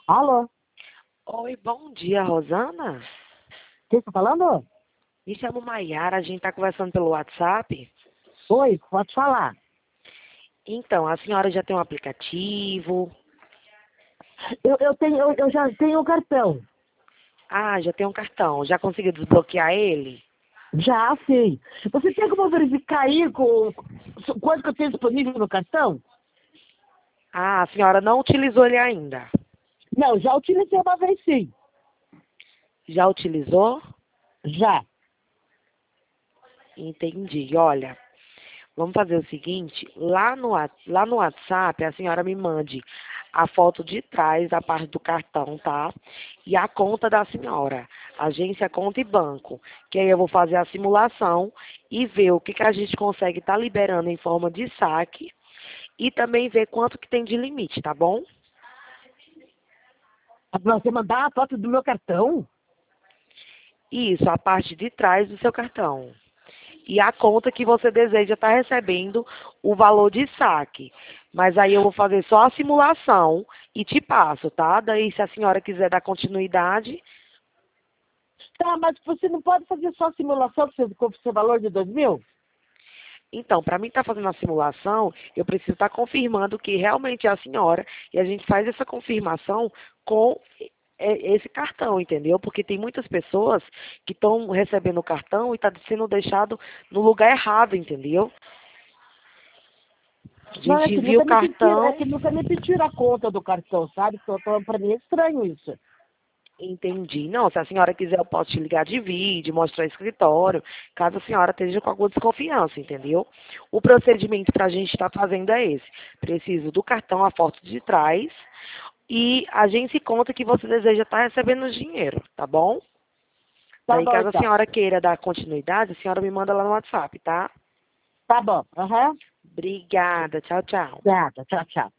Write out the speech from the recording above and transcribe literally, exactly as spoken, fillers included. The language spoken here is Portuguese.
Alô? Oi, bom dia, Rosana. Quem está falando? Me chamo Maiara, a gente está conversando pelo WhatsApp. Oi, pode falar. Então, a senhora já tem um aplicativo? Eu, eu, tenho, eu, eu já tenho o cartão. Ah, já tem um cartão. Já conseguiu desbloquear ele? Já, sim. Você tem como verificar aí com, quanto que eu tenho disponível no cartão? Ah, a senhora não utilizou ele ainda. Não, já utilizei uma vez sim. Já utilizou? Já. Entendi. Olha, vamos fazer o seguinte, lá no, Whats- lá no WhatsApp a senhora me mande a foto de trás da parte do cartão, tá? E a conta da senhora, agência, conta e banco. Que aí eu vou fazer a simulação e ver o que, que a gente consegue estar liberando em forma de saque e também ver quanto que tem de limite, tá bom? Você mandar a foto do meu cartão? Isso, a parte de trás do seu cartão. E a conta que você deseja estar recebendo o valor de saque. Mas aí eu vou fazer só a simulação e te passo, tá? Daí, se a senhora quiser dar continuidade, Tá, mas você não pode fazer só simulação com o seu valor de dois mil? então, para mim estar fazendo a simulação, eu preciso estar confirmando que realmente é a senhora e a gente faz essa confirmação com é, esse cartão, entendeu? Porque tem muitas pessoas que estão recebendo o cartão e está sendo deixado no lugar errado, entendeu? A Não, é gente que envia nunca o me pediram, é cartão. que nunca me pediram a conta do cartão, sabe? Então, então, pra mim é estranho isso. Entendi. Não, se a senhora quiser, eu posso te ligar de vídeo, mostrar o escritório, caso a senhora esteja com alguma desconfiança, entendeu? O procedimento para a gente estar fazendo é esse. Preciso do cartão, a foto de trás, e a gente se conta que você deseja estar recebendo o dinheiro, tá bom? Tá Daí, bom, caso a então. senhora queira dar continuidade, a senhora me manda lá no WhatsApp, tá? Tá bom. Aham. Obrigada. Tchau, tchau. Nada. Tchau, tchau.